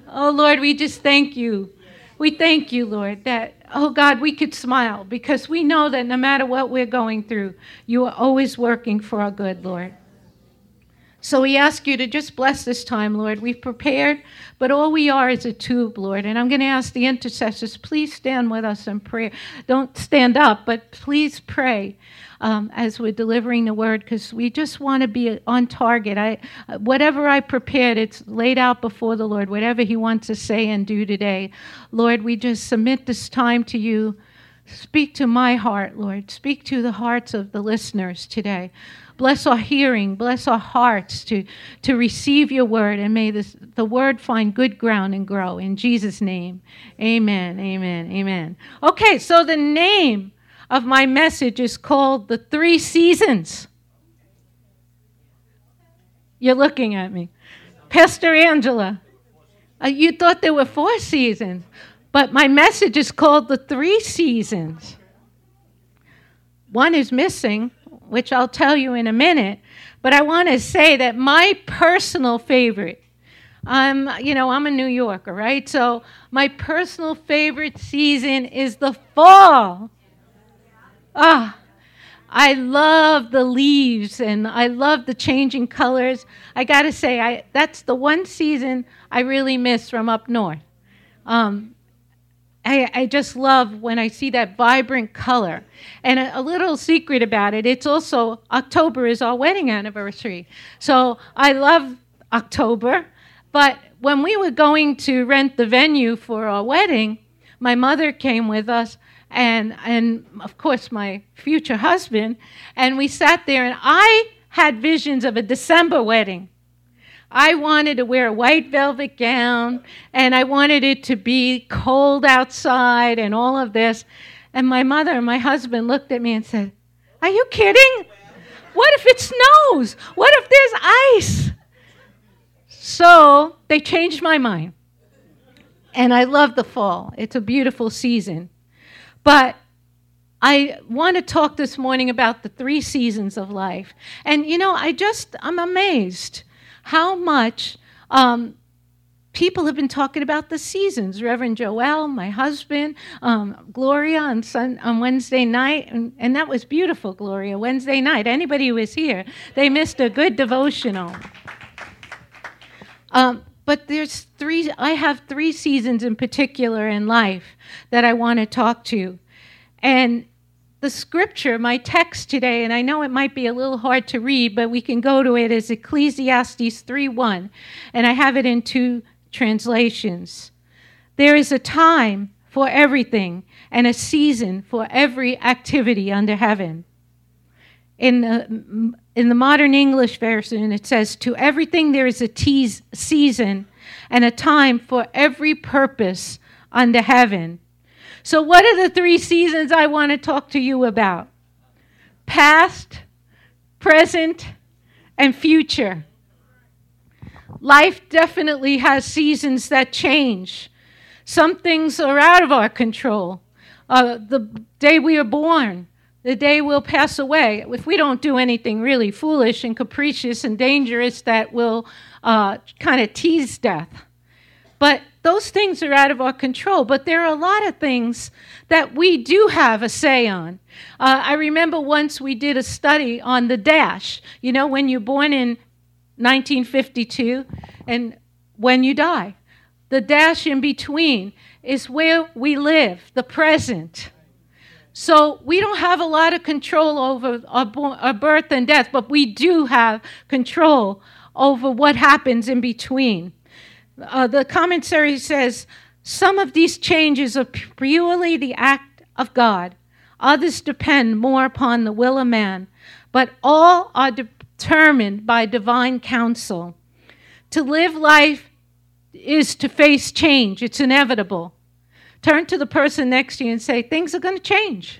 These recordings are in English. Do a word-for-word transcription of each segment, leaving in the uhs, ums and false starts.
Oh, Lord, we just thank you. We thank you, Lord, that, oh, God, we could smile because we know that no matter what we're going through, you are always working for our good, Lord. So we ask you to just bless this time, Lord. We've prepared, but all we are is a tube, Lord. And I'm going to ask the intercessors, please stand with us in prayer. Don't stand up, but please pray um, as we're delivering the word, because we just want to be on target. I, whatever I prepared, it's laid out before the Lord, whatever he wants to say and do today. Lord, we just submit this time to you. Speak to my heart, Lord. Speak to the hearts of the listeners today. Bless our hearing, bless our hearts to, to receive your word, and may this, the word find good ground and grow. In Jesus' name, amen, amen, amen. Okay, so the name of my message is called The Three Seasons. You're looking at me. Pastor Angela, uh, you thought there were four seasons, but my message is called The Three Seasons. One is missing, which I'll tell you in a minute, but I want to say that my personal favorite, I'm, you know, I'm a New Yorker, right? So my personal favorite season is the fall. Ah, I love the leaves and I love the changing colors. I got to say, I that's the one season I really miss from up north. Um, I, I just love when I see that vibrant color. And a, a little secret about it, it's also, October is our wedding anniversary. So I love October, but when we were going to rent the venue for our wedding, my mother came with us, and, and of course my future husband, and we sat there, and I had visions of a December wedding. I wanted to wear a white velvet gown, and I wanted it to be cold outside and all of this. And my mother and my husband looked at me and said, "Are you kidding? What if it snows? What if there's ice?" So they changed my mind. And I love the fall. It's a beautiful season. But I want to talk this morning about the three seasons of life. And, you know, I just, I'm amazed how much um, people have been talking about the seasons. Reverend Joel, my husband, um, Gloria on, Sun, on Wednesday night, and, and that was beautiful, Gloria, Wednesday night. Anybody who was here, they missed a good devotional. Um, but there's three, I have three seasons in particular in life that I want to talk to. And the scripture, my text today, and I know it might be a little hard to read, but we can go to it, is Ecclesiastes three one, and I have it in two translations. There is a time for everything and a season for every activity under heaven. In the, in the modern English version, it says, to everything there is a tease, season and a time for every purpose under heaven. So what are the three seasons I want to talk to you about? Past, present, and future. Life definitely has seasons that change. Some things are out of our control. Uh, the day we are born, the day we'll pass away. If we don't do anything really foolish and capricious and dangerous, that will uh, kind of tease death. But those things are out of our control. But there are a lot of things that we do have a say on. Uh, I remember once we did a study on the dash. You know, when you're born in nineteen fifty-two and when you die. The dash in between is where we live, the present. So we don't have a lot of control over our, bo- our birth and death, but we do have control over what happens in between. Uh, the commentary says, some of these changes are purely the act of God. Others depend more upon the will of man, but all are determined by divine counsel. To live life is to face change. It's inevitable. Turn to the person next to you and say, things are going to change.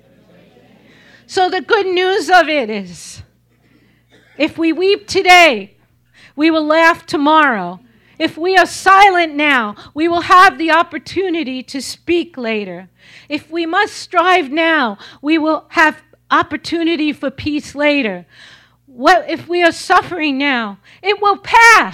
So the good news of it is, if we weep today, we will laugh tomorrow. If we are silent now, we will have the opportunity to speak later. If we must strive now, we will have opportunity for peace later. What if we are suffering now? It will pass.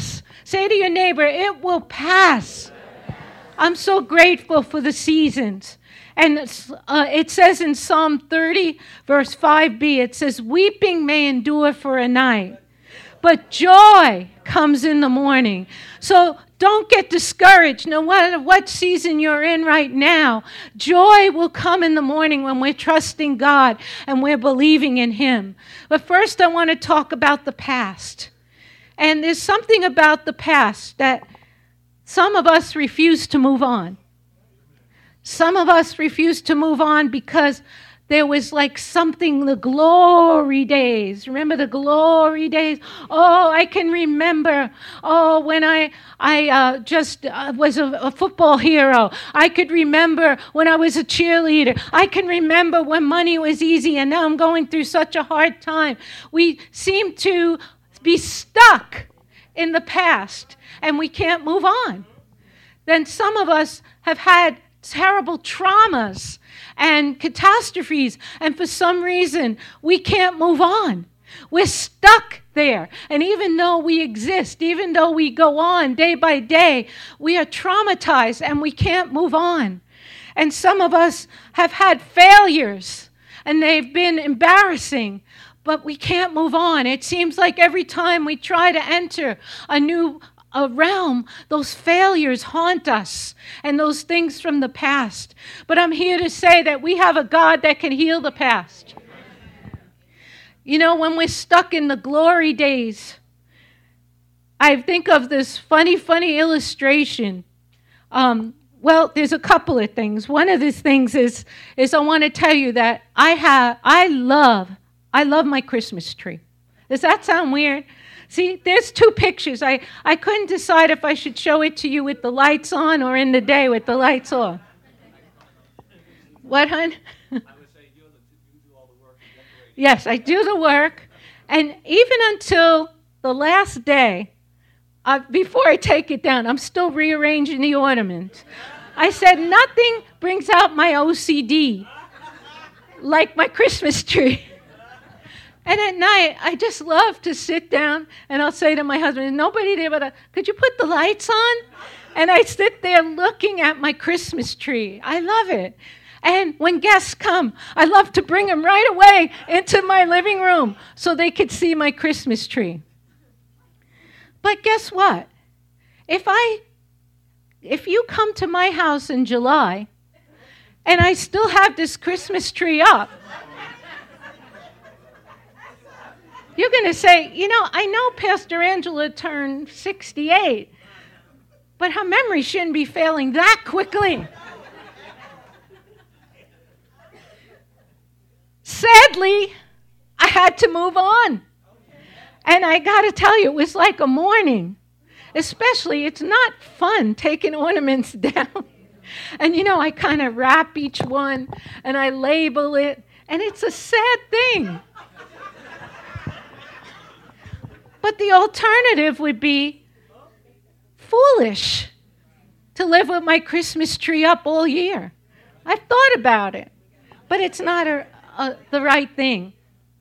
Say to your neighbor, it will pass. I'm so grateful for the seasons. And uh, it says in Psalm thirty, verse five b, it says, weeping may endure for a night, but joy comes in the morning. So don't get discouraged, no matter what season you're in right now. Joy will come in the morning when we're trusting God and we're believing in Him. But first, I want to talk about the past. And there's something about the past that some of us refuse to move on. Some of us refuse to move on because there was like something, the glory days. Remember the glory days? Oh, I can remember. Oh, when I I uh, just uh, was a, a football hero. I could remember when I was a cheerleader. I can remember when money was easy, and now I'm going through such a hard time. We seem to be stuck in the past, and we can't move on. Then some of us have had terrible traumas and catastrophes, and for some reason, we can't move on. We're stuck there. And even though we exist, even though we go on day by day, we are traumatized and we can't move on. And some of us have had failures, and they've been embarrassing, but we can't move on. It seems like every time we try to enter a new a realm, those failures haunt us and those things from the past. But I'm here to say that we have a God that can heal the past. You know, when we're stuck in the glory days, I think of this funny, funny illustration. Um, well, there's a couple of things. One of these things is, is I want to tell you that I have, I love, I love my Christmas tree. Does that sound weird? See, there's two pictures. I, I couldn't decide if I should show it to you with the lights on or in the day with the lights off. What, hon? I would say you do all the work. Yes, I do the work. And even until the last day, uh, before I take it down, I'm still rearranging the ornaments. I said nothing brings out my O C D like my Christmas tree. And at night, I just love to sit down, and I'll say to my husband, nobody there, but uh, could you put the lights on? And I sit there looking at my Christmas tree. I love it. And when guests come, I love to bring them right away into my living room so they could see my Christmas tree. But guess what? If I, if you come to my house in July, and I still have this Christmas tree up, you're going to say, you know, I know Pastor Angela turned sixty-eight, but her memory shouldn't be failing that quickly. Sadly, I had to move on. And I got to tell you, it was like a morning. Especially, it's not fun taking ornaments down. And, you know, I kind of wrap each one, and I label it, and it's a sad thing. But the alternative would be foolish to live with my Christmas tree up all year. I've thought about it, but it's not a, a, the right thing.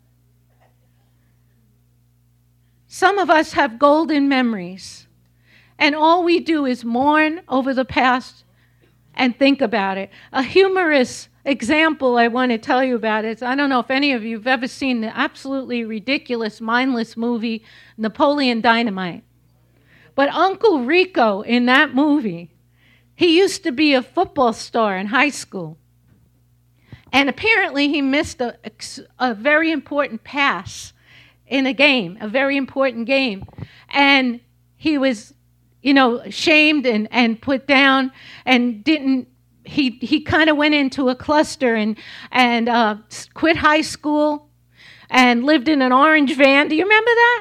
Some of us have golden memories, and all we do is mourn over the past and think about it. A humorous example I want to tell you about is, I don't know if any of you have ever seen the absolutely ridiculous, mindless movie, Napoleon Dynamite. But Uncle Rico in that movie, he used to be a football star in high school. And apparently he missed a, a very important pass in a game, a very important game. And he was, you know, shamed and, and put down and didn't, he he kind of went into a cluster and, and uh, quit high school and lived in an orange van. Do you remember that?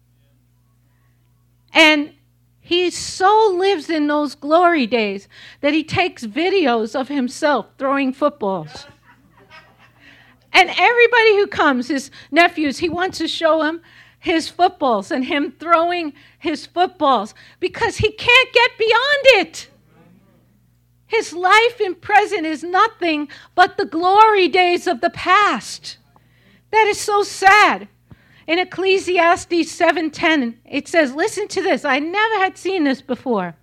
And he so lives in those glory days that he takes videos of himself throwing footballs. And everybody who comes, his nephews, he wants to show them his footballs and him throwing his footballs because he can't get beyond it. His life in present is nothing but the glory days of the past. That is so sad. In Ecclesiastes seven ten, it says, listen to this. I never had seen this before.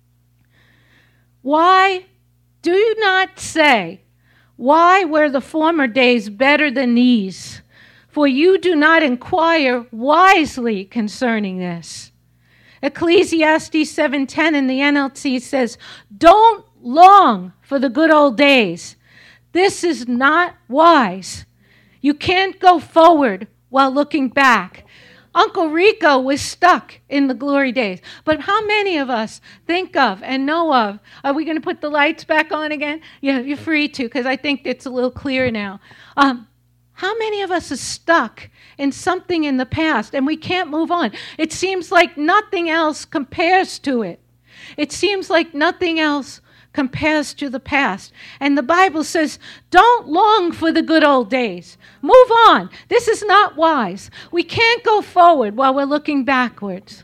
Why do not say, why were the former days better than these? For you do not inquire wisely concerning this. Ecclesiastes seven ten in the N L T says, don't long for the good old days. This is not wise. You can't go forward while looking back. Uncle Rico was stuck in the glory days. But how many of us think of and know of, are we going to put the lights back on again? Yeah, you're free to, because I think it's a little clearer now. Um, how many of us are stuck in something in the past and we can't move on? It seems like nothing else compares to it. It seems like nothing else compares to the past. And the Bible says, don't long for the good old days. Move on. This is not wise. We can't go forward while we're looking backwards.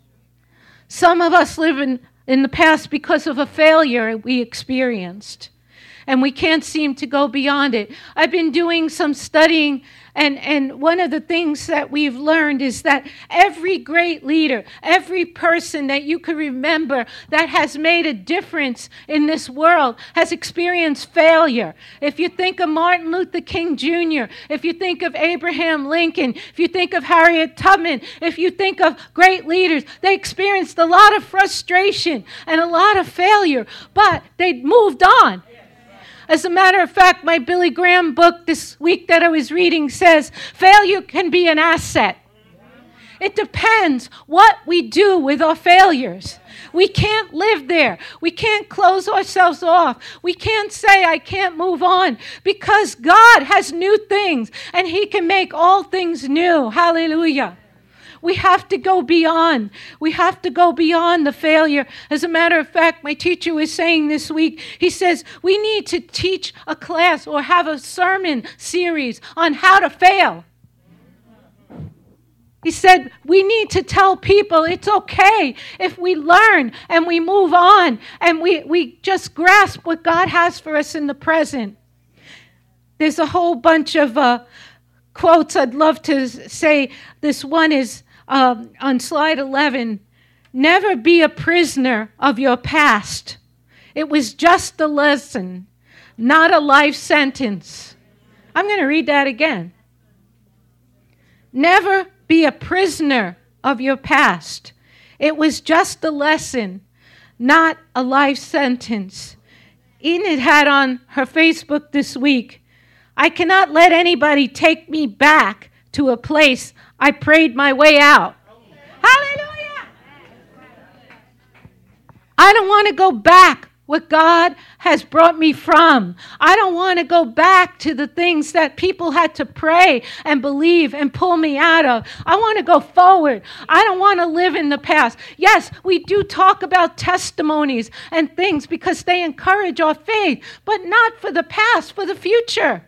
Some of us live in, in the past because of a failure we experienced, and we can't seem to go beyond it. I've been doing some studying, and, and one of the things that we've learned is that every great leader, every person that you could remember that has made a difference in this world has experienced failure. If you think of Martin Luther King Junior, if you think of Abraham Lincoln, if you think of Harriet Tubman, if you think of great leaders, they experienced a lot of frustration and a lot of failure, but they moved on. As a matter of fact, my Billy Graham book this week that I was reading says, failure can be an asset. It depends what we do with our failures. We can't live there. We can't close ourselves off. We can't say, I can't move on, because God has new things and He can make all things new. Hallelujah. We have to go beyond. We have to go beyond the failure. As a matter of fact, my teacher was saying this week, he says, we need to teach a class or have a sermon series on how to fail. He said, we need to tell people it's okay if we learn and we move on and we, we just grasp what God has for us in the present. There's a whole bunch of uh, quotes I'd love to say. This one is Um, on slide eleven, never be a prisoner of your past. It was just a lesson, not a life sentence. I'm going to read that again. Never be a prisoner of your past. It was just a lesson, not a life sentence. Enid had on her Facebook this week, I cannot let anybody take me back to a place I prayed my way out. Hallelujah! I don't want to go back where God has brought me from. I don't want to go back to the things that people had to pray and believe and pull me out of. I want to go forward. I don't want to live in the past. Yes, we do talk about testimonies and things because they encourage our faith, but not for the past, for the future.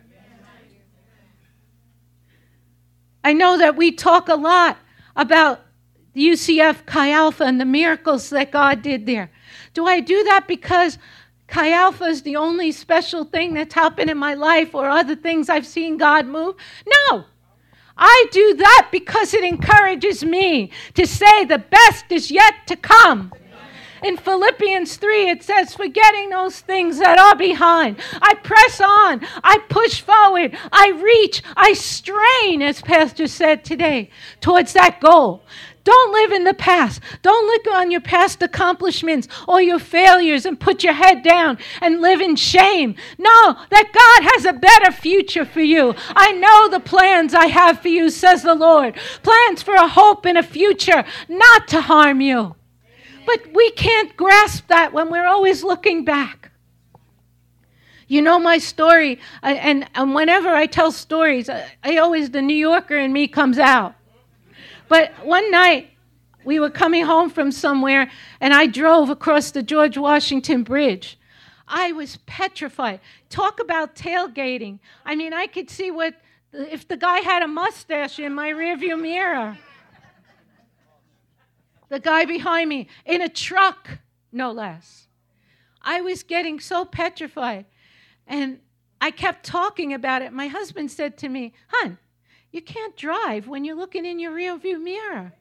I know that we talk a lot about U C F Chi Alpha and the miracles that God did there. Do I do that because Chi Alpha is the only special thing that's happened in my life or other things I've seen God move? No. I do that because it encourages me to say the best is yet to come. In Philippians three, it says, forgetting those things that are behind, I press on, I push forward, I reach, I strain, as Pastor said today, towards that goal. Don't live in the past. Don't look on your past accomplishments or your failures and put your head down and live in shame. No, that God has a better future for you. I know the plans I have for you, says the Lord. Plans for a hope and a future, not to harm you. But we can't grasp that when we're always looking back. You know my story, and, and whenever I tell stories, I, I always, the New Yorker in me comes out. But one night, we were coming home from somewhere, and I drove across the George Washington Bridge. I was petrified. Talk about tailgating. I mean, I could see what, if the guy had a mustache in my rearview mirror. The guy behind me, in a truck, no less. I was getting so petrified. And I kept talking about it. My husband said to me, hon, You can't drive when you're looking in your rearview mirror.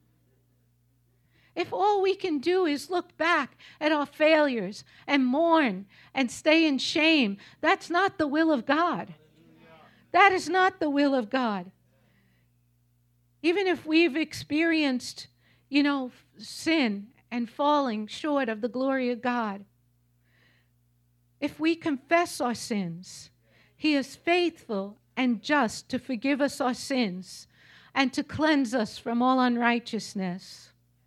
If all we can do is look back at our failures and mourn and stay in shame, that's not the will of God. That is not the will of God. Even if we've experienced, you know, sin and falling short of the glory of God, if we confess our sins, He is faithful and just to forgive us our sins and to cleanse us from all unrighteousness.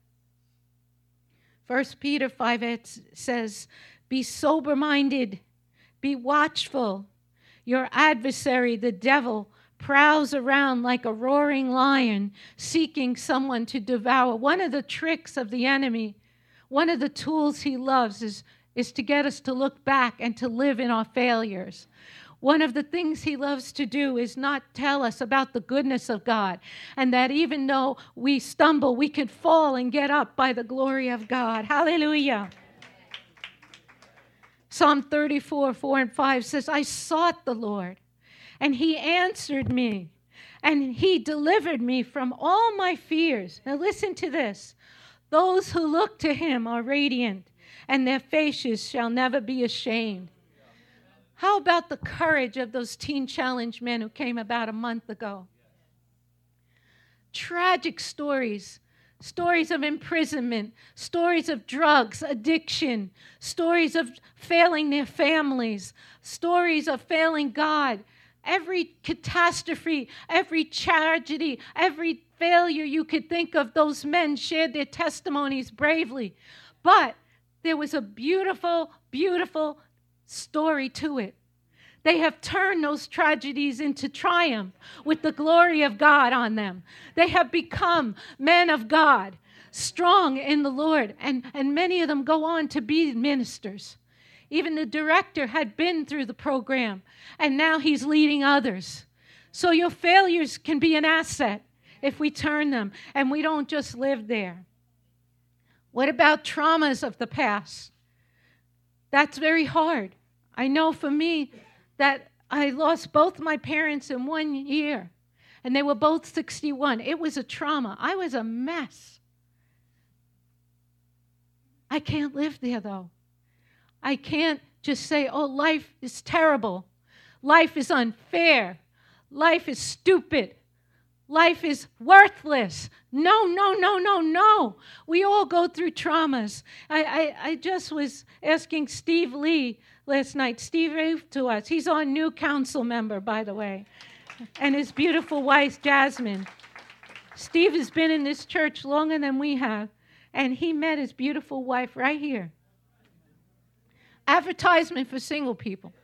First Peter five eight says, be sober-minded, be watchful. Your adversary, the devil, prowls around like a roaring lion, seeking someone to devour. One of the tricks of the enemy, one of the tools he loves is, is to get us to look back and to live in our failures. One of the things he loves to do is not tell us about the goodness of God, and that even though we stumble, we can fall and get up by the glory of God. Hallelujah. Psalm thirty-four, four and five says, I sought the Lord, and He answered me, and He delivered me from all my fears. Now listen to this. Those who look to Him are radiant, and their faces shall never be ashamed. How about the courage of those Teen Challenge men who came about a month ago? Tragic stories, stories of imprisonment, stories of drugs, addiction, stories of failing their families, stories of failing God. Every catastrophe, every tragedy, every failure you could think of, those men shared their testimonies bravely. But there was a beautiful, beautiful story to it. They have turned those tragedies into triumph with the glory of God on them. They have become men of God, strong in the Lord, and, and many of them go on to be ministers. Even the director had been through the program, and now he's leading others. So your failures can be an asset if we turn them, and we don't just live there. What about traumas of the past? That's very hard. I know for me that I lost both my parents in one year, and they were both sixty-one. It was a trauma. I was a mess. I can't live there, though. I can't just say, oh, life is terrible. Life is unfair. Life is stupid. Life is worthless. No, no, no, no, no. We all go through traumas. I, I, I just was asking Steve Lee last night. Steve waved to us. He's our new council member, by the way, and his beautiful wife, Jasmine. Steve has been in this church longer than we have, and he met his beautiful wife right here. Advertisement for single people.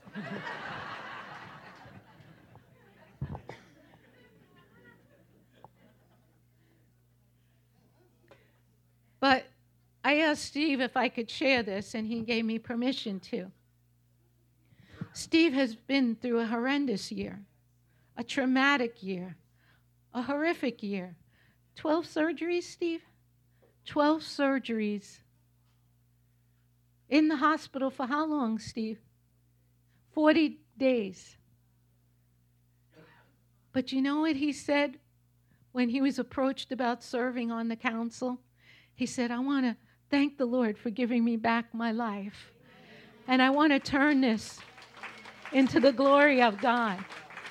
But I asked Steve if I could share this, and he gave me permission to. Steve has been through a horrendous year, a traumatic year, a horrific year. Twelve surgeries, Steve? Twelve surgeries. In the hospital for how long, Steve? Forty days. But you know what he said when he was approached about serving on the council? He said, I want to thank the Lord for giving me back my life. And I want to turn this into the glory of God.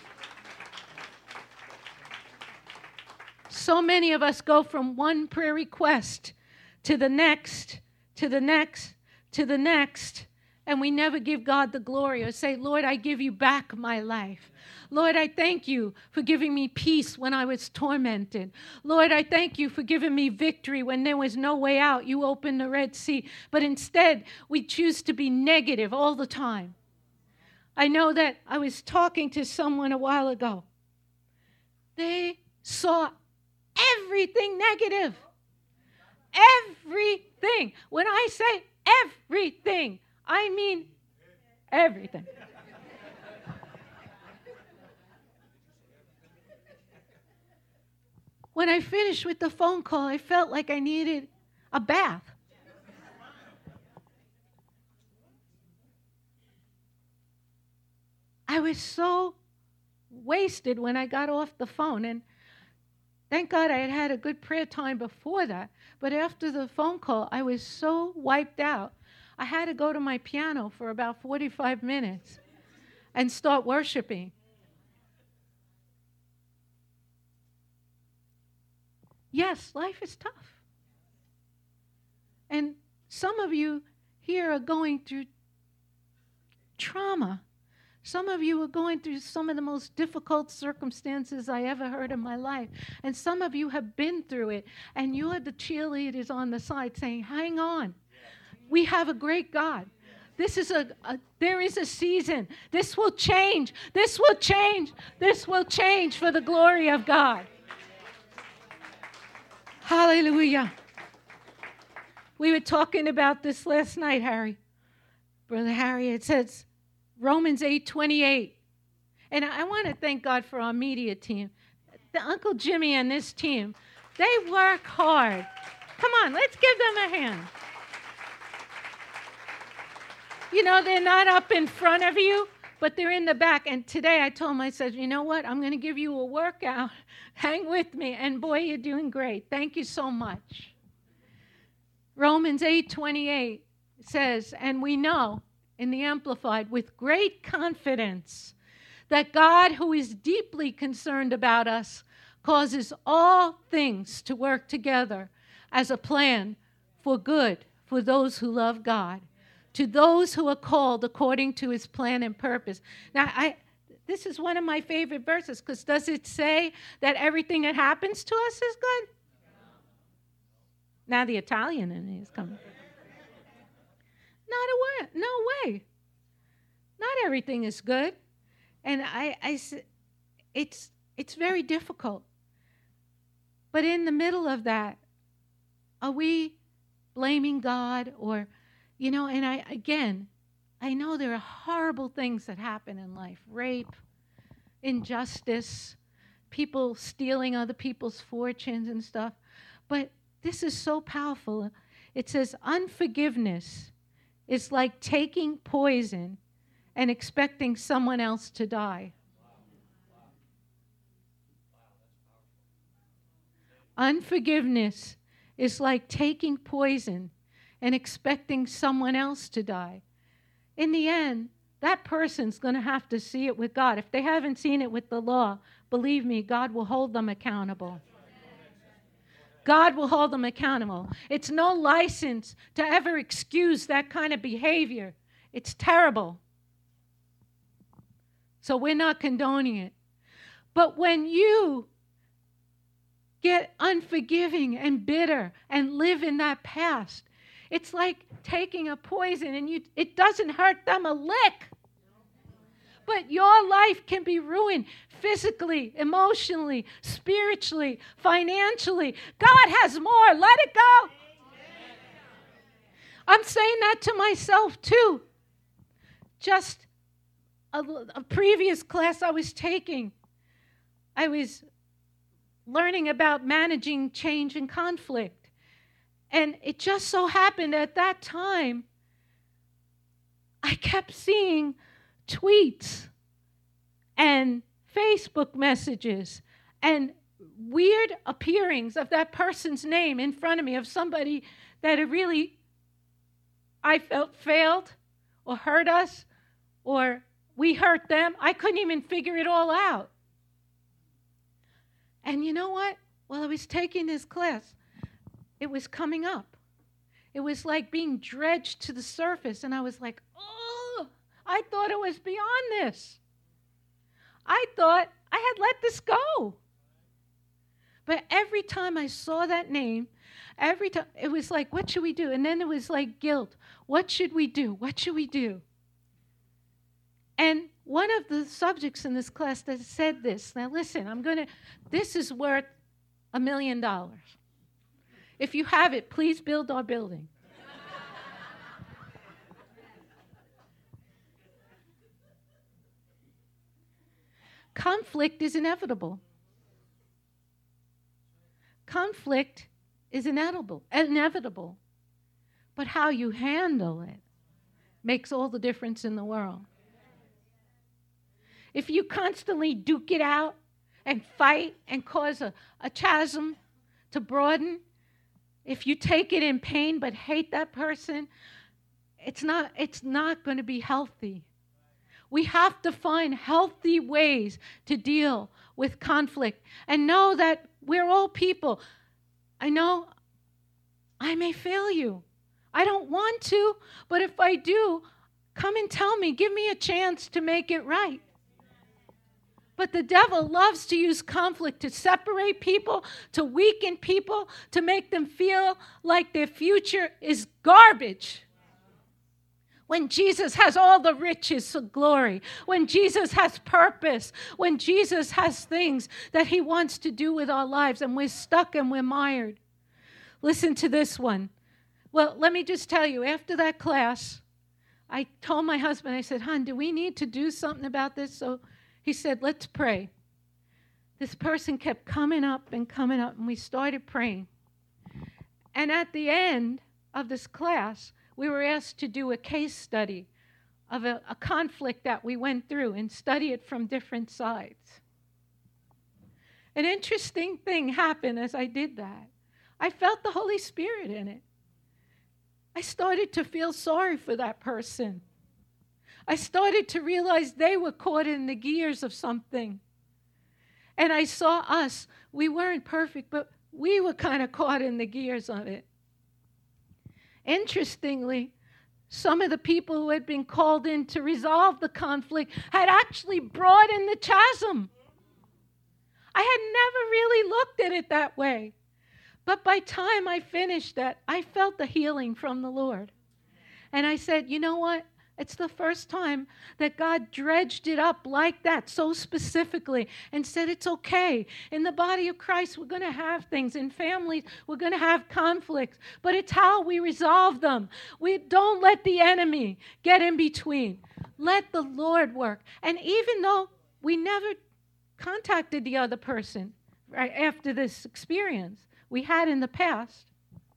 So many of us go from one prayer request to the next, to the next, to the next, and we never give God the glory or say, Lord, I give you back my life. Lord, I thank you for giving me peace when I was tormented. Lord, I thank you for giving me victory when there was no way out. You opened the Red Sea. But instead, we choose to be negative all the time. I know that I was talking to someone a while ago. They saw everything negative. Everything. When I say everything, I mean everything. When I finished with the phone call, I felt like I needed a bath. I was so wasted when I got off the phone. And thank God I had had a good prayer time before that. But after the phone call, I was so wiped out. I had to go to my piano for about forty-five minutes and start worshiping. Yes, life is tough. And some of you here are going through trauma. Some of you are going through some of the most difficult circumstances I ever heard in my life. And some of you have been through it. And you're the cheerleaders on the side saying, hang on. We have a great God. This is a, a, there is a season. This will change. This will change. This will change for the glory of God. Hallelujah. We were talking about this last night, Harry. Brother Harry, it says Romans eight twenty-eight. And I, I want to thank God for our media team. The Uncle Jimmy and this team, they work hard. Come on, let's give them a hand. You know, they're not up in front of you, but they're in the back. And today I told them, I said, you know what? I'm going to give you a workout. Hang with me. And boy, you're doing great. Thank you so much. Romans eight twenty-eight says, and we know in the Amplified with great confidence that God, who is deeply concerned about us, causes all things to work together as a plan for good for those who love God, to those who are called according to his plan and purpose. Now, I this is one of my favorite verses, because does it say that everything that happens to us is good? Now the Italian in me is coming. Not a way, no way. Not everything is good. And I, I, it's, it's very difficult. But in the middle of that, are we blaming God or, you know, and I, again, I know there are horrible things that happen in life. Rape, injustice, people stealing other people's fortunes and stuff. But this is so powerful. It says unforgiveness is like taking poison and expecting someone else to die. Unforgiveness is like taking poison and expecting someone else to die. In the end, that person's going to have to see it with God. If they haven't seen it with the law, believe me, God will hold them accountable. God will hold them accountable. It's no license to ever excuse that kind of behavior. It's terrible. So we're not condoning it. But when you get unforgiving and bitter and live in that past, it's like taking a poison and you it doesn't hurt them a lick. But your life can be ruined physically, emotionally, spiritually, financially. God has more. Let it go. I'm saying that to myself too. Just a, a previous class I was taking, I was learning about managing change and conflict. And it just so happened at that time, I kept seeing tweets and Facebook messages and weird appearings of that person's name in front of me, of somebody that had really, I felt, failed or hurt us or we hurt them. I couldn't even figure it all out. And you know what? While I was taking this class, it was coming up. It was like being dredged to the surface, and I was like, oh, I thought it was beyond this. I thought I had let this go. But every time I saw that name, every time, it was like, what should we do? And then it was like guilt. What should we do? What should we do? And one of the subjects in this class that said this, now listen, I'm going to, this is worth a million dollars. If you have it, please build our building. Conflict is inevitable. Conflict is inevitable, inevitable. But how you handle it makes all the difference in the world. if you constantly duke it out and fight and cause a, a chasm to broaden, if you take it in pain but hate that person, it's not, it's not going to be healthy. We have to find healthy ways to deal with conflict and know that we're all people. I know I may fail you. I don't want to, but if I do, come and tell me. Give me a chance to make it right. But the devil loves to use conflict to separate people, to weaken people, to make them feel like their future is garbage. When Jesus has all the riches of glory, when Jesus has purpose, when Jesus has things that he wants to do with our lives, and we're stuck and we're mired. Listen to this one. Well, let me just tell you, after that class, I told my husband, I said, hon, do we need to do something about this? So he said, let's pray. This person kept coming up and coming up, and we started praying. And at the end of this class, we were asked to do a case study of a, a conflict that we went through and study it from different sides. An interesting thing happened as I did that. I felt the Holy Spirit in it. I started to feel sorry for that person. I started to realize they were caught in the gears of something. And I saw us. We weren't perfect, but we were kind of caught in the gears of it. Interestingly, some of the people who had been called in to resolve the conflict had actually broadened the chasm. I had never really looked at it that way. But by the time I finished that, I felt the healing from the Lord. And I said, you know what? It's the first time that God dredged it up like that, so specifically, and said it's okay. In the body of Christ, we're going to have things. In families, we're going to have conflicts. But it's how we resolve them. We don't let the enemy get in between. Let the Lord work. And even though we never contacted the other person right after this experience we had in the past,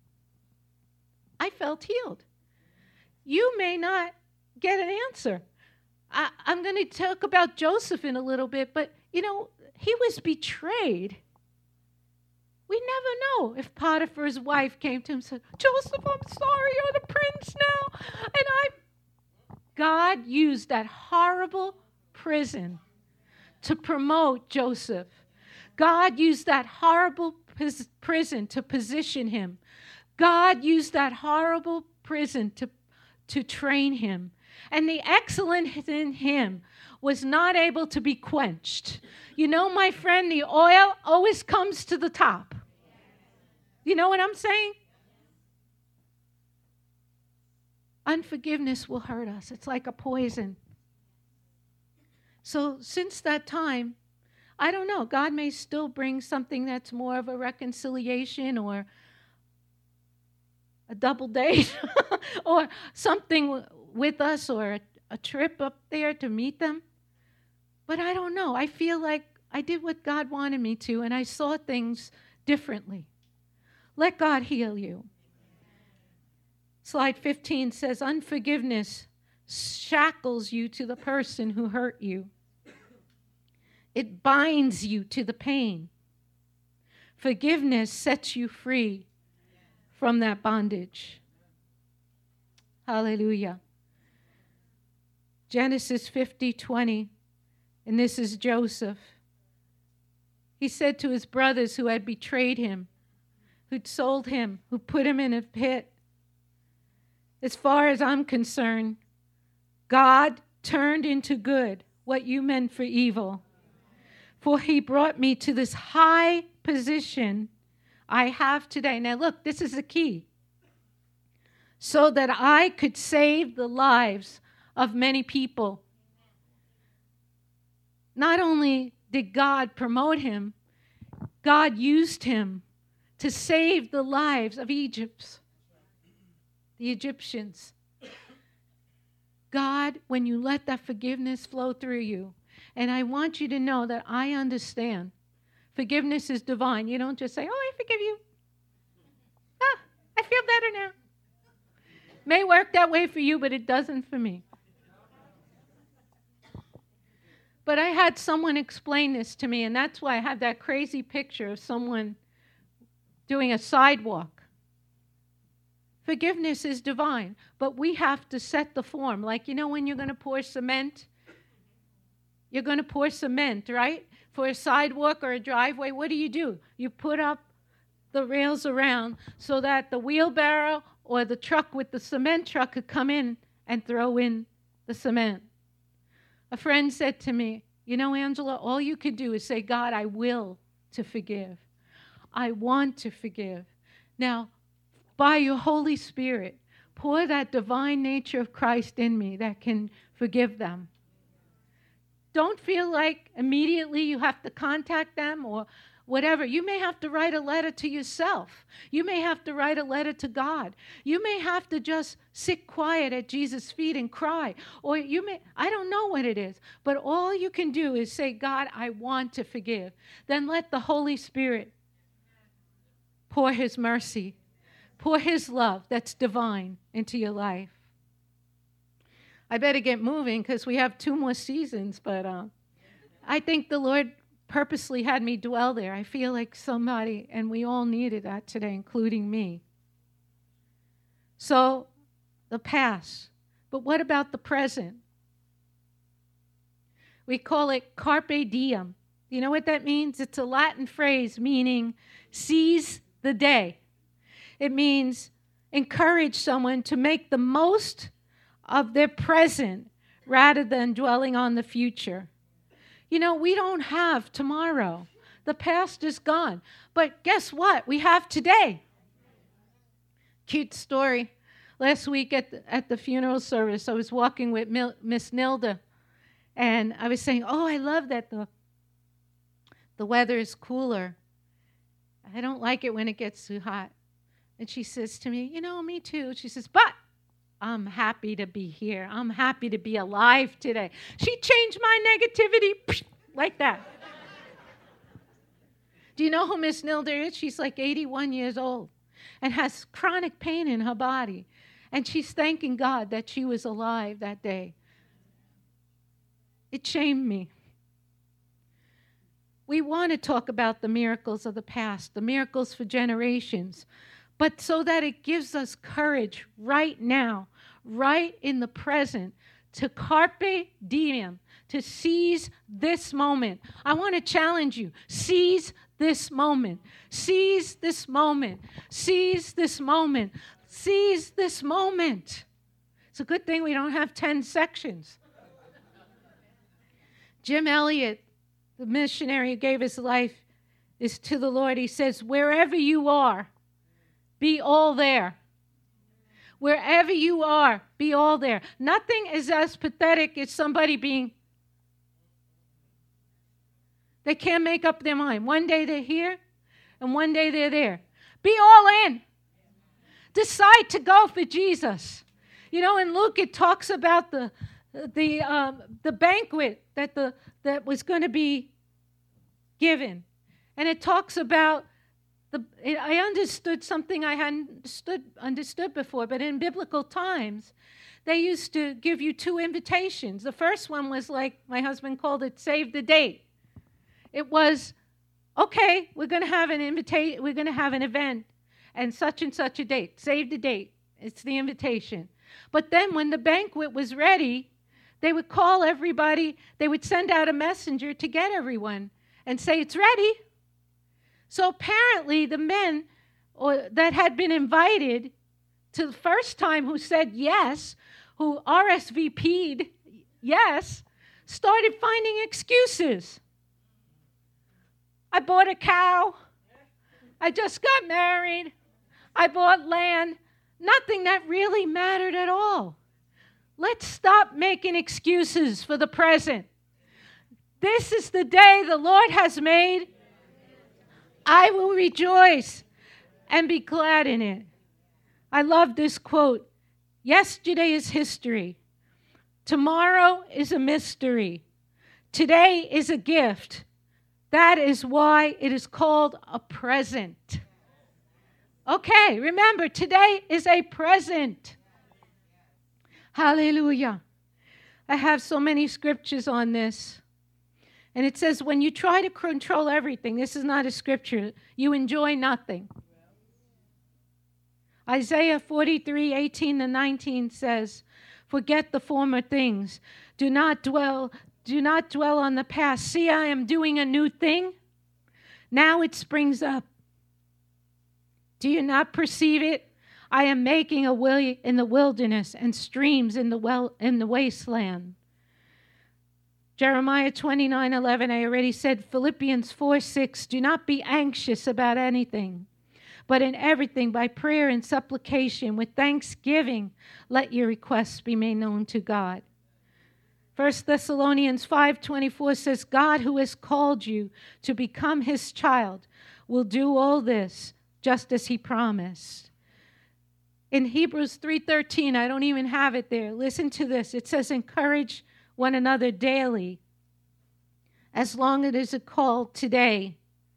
I felt healed. You may not get an answer. I, I'm going to talk about Joseph in a little bit, but, you know, he was betrayed. We never know if Potiphar's wife came to him and said, Joseph, I'm sorry, you're the prince now. And I, God used that horrible prison to promote Joseph. God used that horrible prison to position him. God used that horrible prison to, to train him. And the excellence in him was not able to be quenched. You know, my friend, the oil always comes to the top. You know what I'm saying? Unforgiveness will hurt us. It's like a poison. So since that time, I don't know, God may still bring something that's more of a reconciliation or a double date or something with us, or a, a trip up there to meet them. But I don't know. I feel like I did what God wanted me to, and I saw things differently. Let God heal you. Slide fifteen says, unforgiveness shackles you to the person who hurt you. It binds you to the pain. Forgiveness sets you free from that bondage. Hallelujah. Genesis fifty twenty, and this is Joseph. He said to his brothers who had betrayed him, who'd sold him, who put him in a pit, as far as I'm concerned, God turned into good what you meant for evil. For he brought me to this high position I have today. Now look, this is the key. So that I could save the lives of many people. Not only did God promote him, God used him to save the lives of Egypt, the Egyptians. God, when you let that forgiveness flow through you, and I want you to know that I understand. Forgiveness is divine. You don't just say, oh, I forgive you. Ah, I feel better now. May work that way for you, but it doesn't for me. But I had someone explain this to me, and that's why I have that crazy picture of someone doing a sidewalk. Forgiveness is divine, but we have to set the form. Like, you know, when you're going to pour cement, you're going to pour cement, right? For a sidewalk or a driveway, what do you do? You put up the rails around so that the wheelbarrow or the truck with the cement truck could come in and throw in the cement. A friend said to me, you know, Angela, all you could do is say, God, I will to forgive. I want to forgive. Now, by your Holy Spirit, pour that divine nature of Christ in me that can forgive them. Don't feel like immediately you have to contact them or whatever. You may have to write a letter to yourself. You may have to write a letter to God. You may have to just sit quiet at Jesus' feet and cry. Or you may, I don't know what it is, but all you can do is say, God, I want to forgive. Then let the Holy Spirit pour his mercy, pour his love that's divine into your life. I better get moving because we have two more seasons, but uh, I think the Lord purposely had me dwell there. I feel like somebody, and we all needed that today, including me. So, the past. But what about the present? We call it carpe diem. You know what that means? It's a Latin phrase meaning seize the day. It means encourage someone to make the most of their present rather than dwelling on the future. You know, we don't have tomorrow. The past is gone. But guess what? We have today. Cute story. Last week at the, at the funeral service, I was walking with Mil- Miss Nilda, and I was saying, oh, I love that the, the weather is cooler. I don't like it when it gets too hot. And she says to me, you know, me too. She says, but I'm happy to be here. I'm happy to be alive today. She changed my negativity like that. Do you know who Miss Nilda is? She's like eighty-one years old and has chronic pain in her body. And she's thanking God that she was alive that day. It shamed me. We want to talk about the miracles of the past, the miracles for generations, but so that it gives us courage right now, right in the present, to carpe diem, to seize this moment. I want to challenge you. Seize this moment. Seize this moment. Seize this moment. Seize this moment. It's a good thing we don't have ten sections. Jim Elliot, the missionary who gave his life is to the Lord. He says, wherever you are, be all there. Wherever you are, be all there. Nothing is as pathetic as somebody being, they can't make up their mind. One day they're here, and one day they're there. Be all in. Decide to go for Jesus. You know, in Luke it talks about the the um, the banquet that the that was going to be given, and it talks about the. It, I understood something I hadn't understood understood before, but in biblical times, they used to give you two invitations. The first one was like my husband called it, "Save the date." It was, okay, we're going to have an invitation. We're going to have an event, and such and such a date. Save the date. It's the invitation. But then when the banquet was ready, they would call everybody. They would send out a messenger to get everyone and say, it's ready. So apparently the men or, that had been invited to the first time who said yes, who R S V P'd yes, started finding excuses. I bought a cow. I just got married. I bought land. Nothing that really mattered at all. Let's stop making excuses for the present. This is the day the Lord has made. I will rejoice and be glad in it. I love this quote. Yesterday is history. Tomorrow is a mystery. Today is a gift. That is why it is called a present. Okay, remember, today is a present. Hallelujah. I have so many scriptures on this. And it says, when you try to control everything, this is not a scripture, you enjoy nothing. Isaiah forty-three, eighteen and nineteen says, forget the former things. Do not dwell, do not dwell on the past. See, I am doing a new thing. Now it springs up. Do you not perceive it? I am making a way in the wilderness and streams in the well in the wasteland. Jeremiah twenty-nine, eleven, I already said. Philippians four, six, do not be anxious about anything, but in everything by prayer and supplication with thanksgiving, let your requests be made known to God. First Thessalonians five, twenty-four says, God who has called you to become his child will do all this just as he promised. In Hebrews three thirteen, I don't even have it there. Listen to this. It says, encourage one another daily, as long as it is a call today.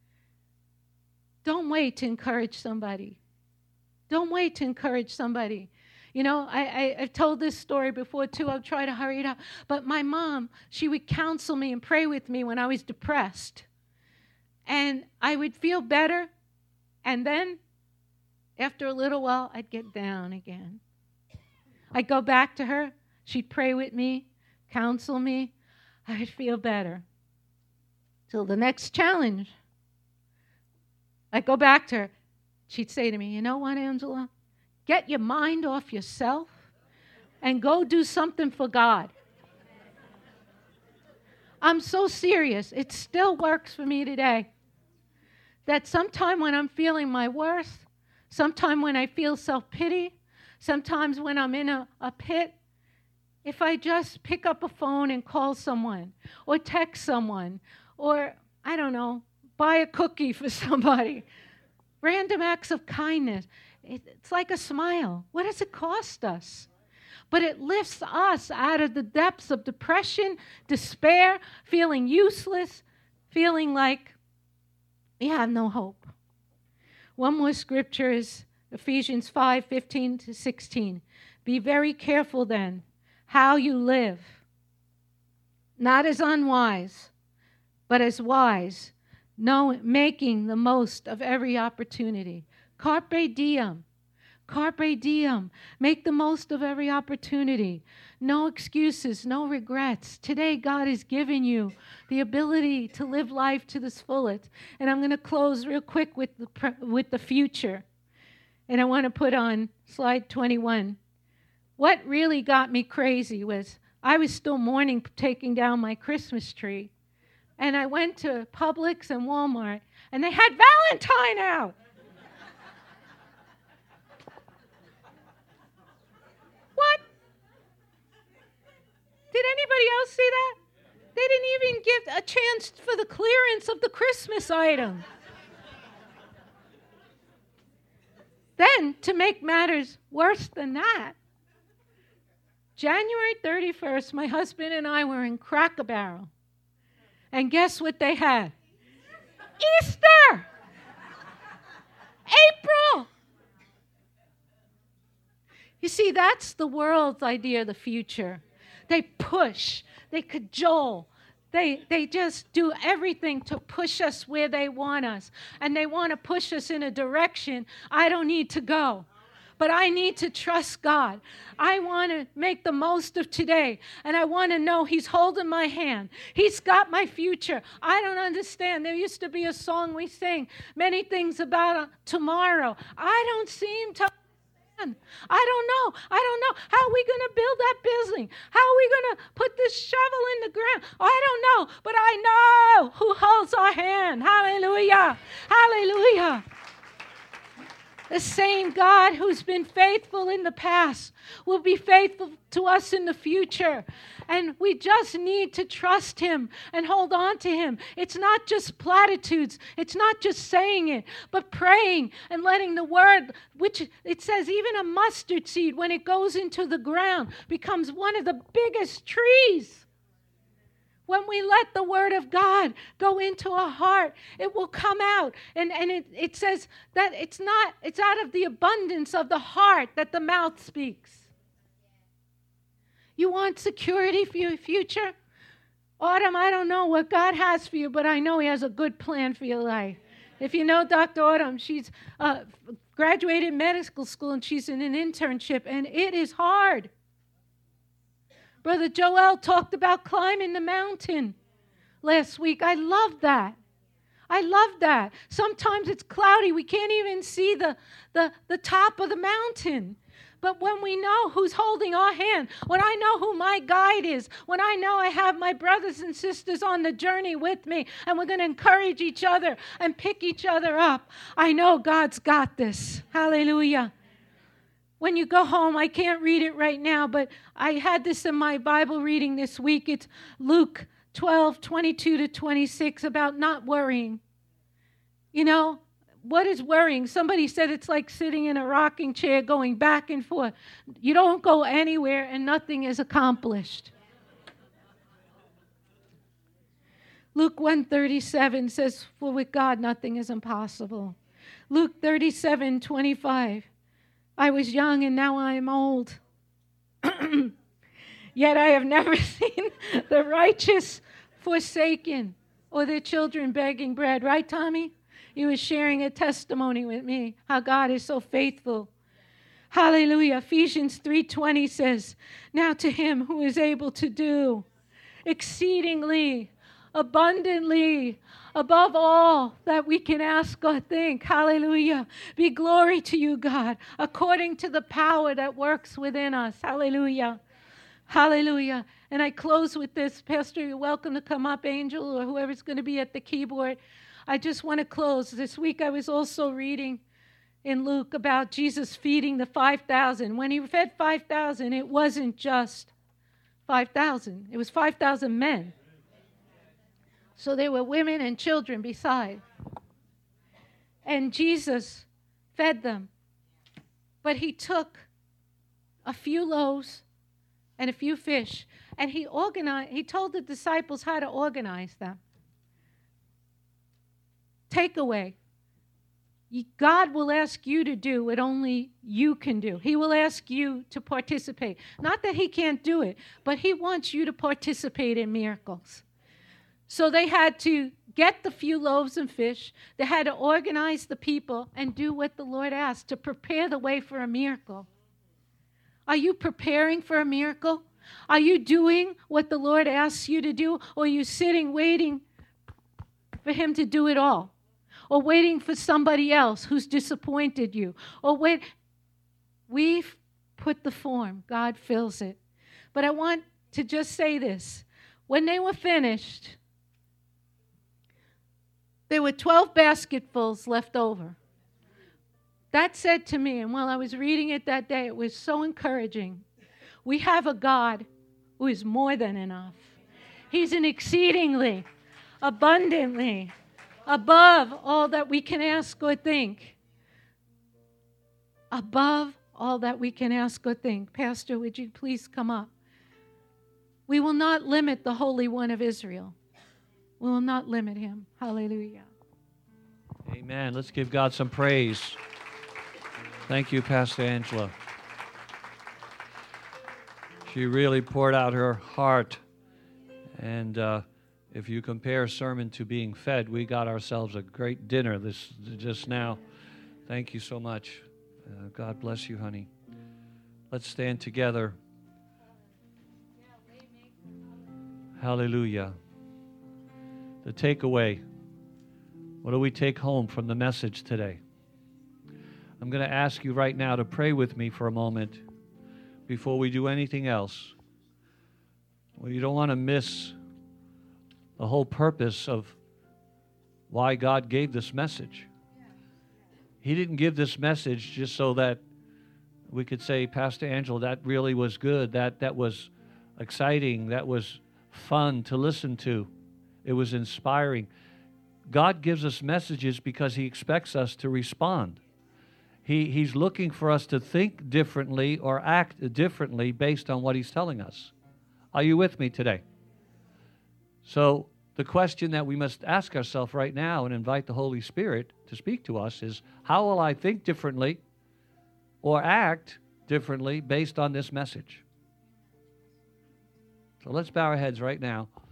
Don't wait to encourage somebody. Don't wait to encourage somebody. You know, I, I, I've told this story before too. I'll try to hurry it up. But my mom, she would counsel me and pray with me when I was depressed. And I would feel better. And then, after a little while, I'd get down again. I'd go back to her. She'd pray with me, counsel me. I would feel better. Till the next challenge. I'd go back to her. She'd say to me, you know what, Angela? Get your mind off yourself and go do something for God. I'm so serious. It still works for me today. That sometime when I'm feeling my worst, sometime when I feel self-pity, sometimes when I'm in a, a pit, if I just pick up a phone and call someone or text someone or, I don't know, buy a cookie for somebody, random acts of kindness, it, it's like a smile. What does it cost us? But it lifts us out of the depths of depression, despair, feeling useless, feeling like we have no hope. One more scripture is Ephesians five, fifteen to sixteen. Be very careful then how you live, not as unwise, but as wise, know, making the most of every opportunity. Carpe diem. Carpe diem. Make the most of every opportunity. No excuses, no regrets. Today, God has given you the ability to live life to this fullest. And I'm going to close real quick with the pre- with the future. And I want to put on slide twenty-one. What really got me crazy was I was still mourning taking down my Christmas tree. And I went to Publix and Walmart, and they had Valentine out. What? Did anybody else see that? They didn't even give a chance for the clearance of the Christmas item. Then, to make matters worse than that, January thirty-first, my husband and I were in Cracker Barrel. And guess what they had? Easter! April! You see, that's the world's idea of the future. They push, they cajole, they, they just do everything to push us where they want us. And they want to push us in a direction I don't need to go. But I need to trust God. I want to make the most of today. And I want to know He's holding my hand. He's got my future. I don't understand. There used to be a song we sing, many things about uh, tomorrow. I don't seem to understand. I don't know. I don't know. How are we going to build that building? How are we going to put this shovel in the ground? I don't know. But I know who holds our hand. Hallelujah. Hallelujah. The same God who's been faithful in the past will be faithful to us in the future. And we just need to trust Him and hold on to Him. It's not just platitudes. It's not just saying it, but praying and letting the word, which it says even a mustard seed, when it goes into the ground, becomes one of the biggest trees. When we let the word of God go into our heart, it will come out. And, and it, it says that it's not, it's out of the abundance of the heart that the mouth speaks. You want security for your future? Autumn, I don't know what God has for you, but I know He has a good plan for your life. If you know Doctor Autumn, she's uh, graduated medical school and she's in an internship, and it is hard. Brother Joel talked about climbing the mountain last week. I love that. I love that. Sometimes it's cloudy. We can't even see the, the, the top of the mountain. But when we know who's holding our hand, when I know who my guide is, when I know I have my brothers and sisters on the journey with me, and we're going to encourage each other and pick each other up, I know God's got this. Hallelujah. When you go home, I can't read it right now, but I had this in my Bible reading this week. It's Luke twelve, twenty-two to twenty-six, about not worrying. You know, what is worrying? Somebody said it's like sitting in a rocking chair going back and forth. You don't go anywhere and nothing is accomplished. Luke one thirty-seven says, for with God nothing is impossible. Luke thirty-seven twenty-five, I was young and now I am old. Yet I have never seen the righteous forsaken or their children begging bread. Right, Tommy? You were sharing a testimony with me, how God is so faithful. Hallelujah. Ephesians three twenty says, now to Him who is able to do exceedingly, abundantly, above all that we can ask or think. Hallelujah. Be glory to you, God, according to the power that works within us. Hallelujah. Hallelujah. And I close with this. Pastor, you're welcome to come up, Angel, or whoever's going to be at the keyboard. I just want to close. This week I was also reading in Luke about Jesus feeding the five thousand. When He fed five thousand, it wasn't just five thousand. It was five thousand men. So there were women and children beside. And Jesus fed them. But He took a few loaves and a few fish, and he organized, he told the disciples how to organize them. Takeaway. God will ask you to do what only you can do. He will ask you to participate. Not that He can't do it, but He wants you to participate in miracles. So they had to get the few loaves and fish. They had to organize the people and do what the Lord asked to prepare the way for a miracle. Are you preparing for a miracle? Are you doing what the Lord asks you to do? Or are you sitting waiting for Him to do it all? Or waiting for somebody else who's disappointed you? Or wait. We've put the form. God fills it. But I want to just say this. When they were finished, there were twelve basketfuls left over. That said to me, and while I was reading it that day, it was so encouraging. We have a God who is more than enough. He's an exceedingly, abundantly, above all that we can ask or think. Above all that we can ask or think. Pastor, would you please come up? We will not limit the Holy One of Israel. We will not limit Him. Hallelujah. Amen. Let's give God some praise. Thank you, Pastor Angela. She really poured out her heart. And uh, if you compare sermon to being fed, we got ourselves a great dinner this just now. Thank you so much. Uh, God bless you, honey. Let's stand together. Hallelujah. The takeaway. What do we take home from the message today? I'm going to ask you right now to pray with me for a moment before we do anything else. Well, you don't want to miss the whole purpose of why God gave this message. He didn't give this message just so that we could say, Pastor Angela, that really was good. That, that was exciting. That was fun to listen to. It was inspiring. God gives us messages because He expects us to respond. He, he's looking for us to think differently or act differently based on what He's telling us. Are you with me today? So the question that we must ask ourselves right now and invite the Holy Spirit to speak to us is, how will I think differently or act differently based on this message? So let's bow our heads right now.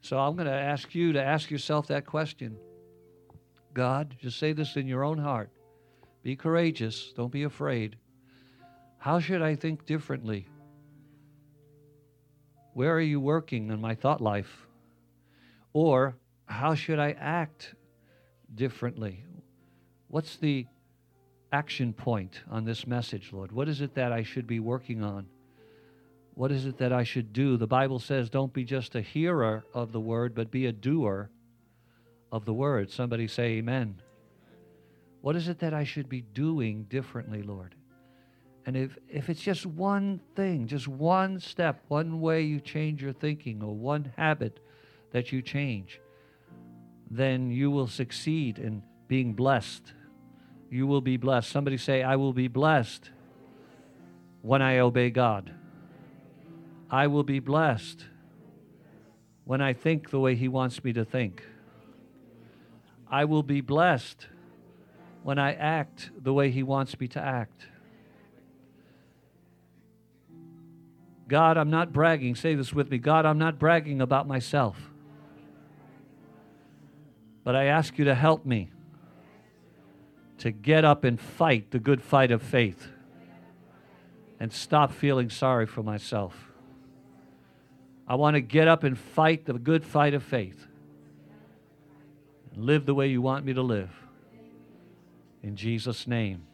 So I'm going to ask you to ask yourself that question. God, just say this in your own heart. Be courageous. Don't be afraid. How should I think differently? Where are you working in my thought life? Or how should I act differently? What's the action point on this message, Lord? What is it that I should be working on? What is it that I should do? The Bible says don't be just a hearer of the word, but be a doer of the word. Somebody say amen. What is it that I should be doing differently, Lord? And if, if it's just one thing, just one step, one way you change your thinking or one habit that you change, then you will succeed in being blessed. You will be blessed. Somebody say, I will be blessed when I obey God. I will be blessed when I think the way He wants me to think. I will be blessed when I act the way He wants me to act. God, I'm not bragging. Say this with me. God, I'm not bragging about myself. But I ask you to help me to get up and fight the good fight of faith and stop feeling sorry for myself. I want to get up and fight the good fight of faith and live the way you want me to live. In Jesus' name.